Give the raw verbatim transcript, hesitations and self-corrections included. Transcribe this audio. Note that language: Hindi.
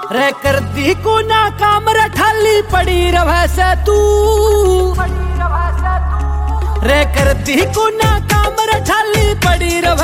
रे कर दी को ना काम रठाली पड़ी रवै से तू रे कर दी को ना काम रठाली पड़ी रवै